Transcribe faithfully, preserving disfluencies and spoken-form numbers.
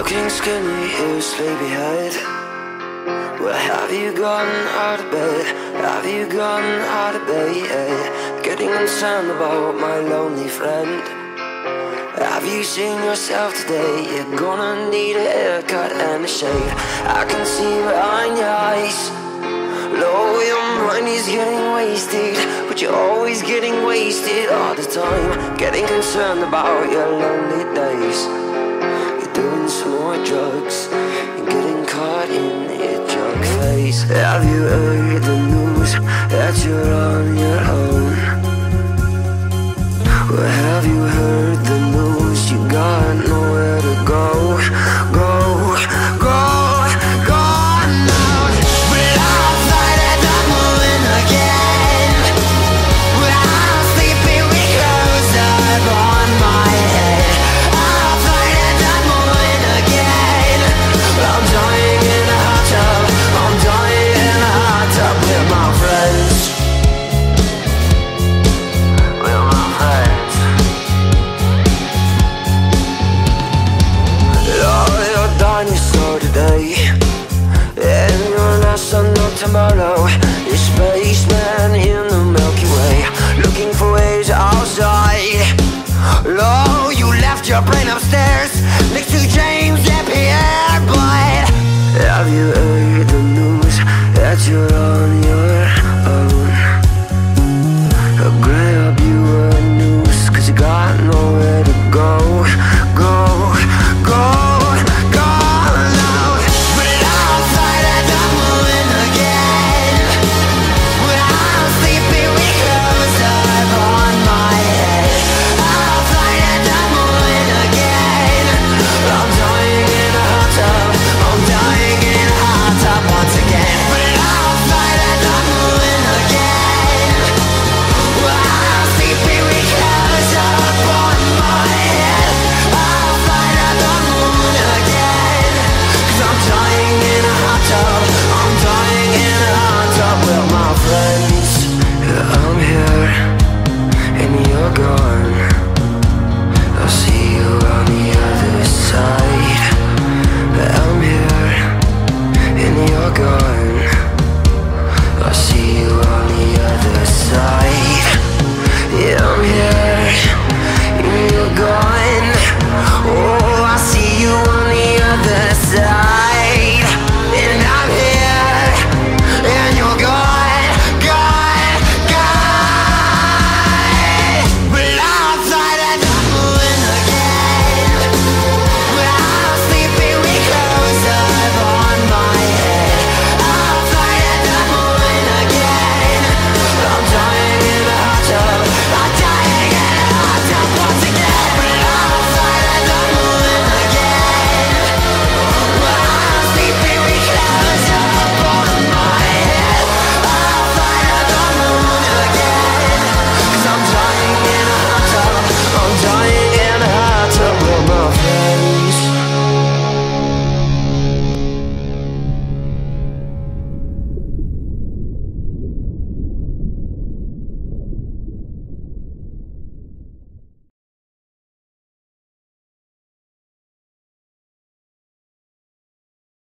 Looking skinny, here, sleepyhead. Well, have you gotten out of bed? Have you gotten out of bed? Getting concerned about my lonely friend. Have you seen yourself today? You're gonna need a haircut and a shave. I can see behind your eyes. Low, your mind is getting wasted, but you're always getting wasted all the time. Getting concerned about your lonely days. You're doing some more drugs and getting caught in your drunk face. Have you heard the news that you're on your own? Or have you heard the news?